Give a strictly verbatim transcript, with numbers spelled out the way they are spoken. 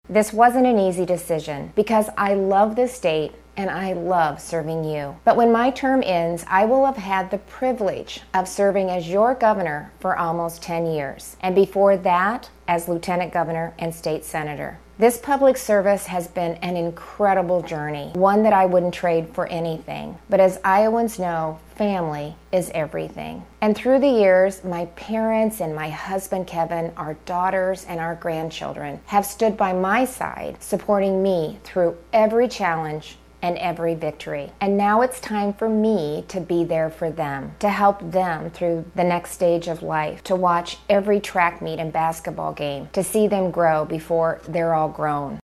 This wasn't an easy decision because I love this state and I love serving you. But when my term ends, I will have had the privilege of serving as your governor for almost ten years, and before that, as lieutenant governor and state senator. This public service has been an incredible journey, one that I wouldn't trade for anything. But as Iowans know, family is everything. And through the years, my parents and my husband Kevin, our daughters and our grandchildren have stood by my side, supporting me through every challenge and every victory. And now it's time for me to be there for them, to help them through the next stage of life, to watch every track meet and basketball game, to see them grow before they're all grown.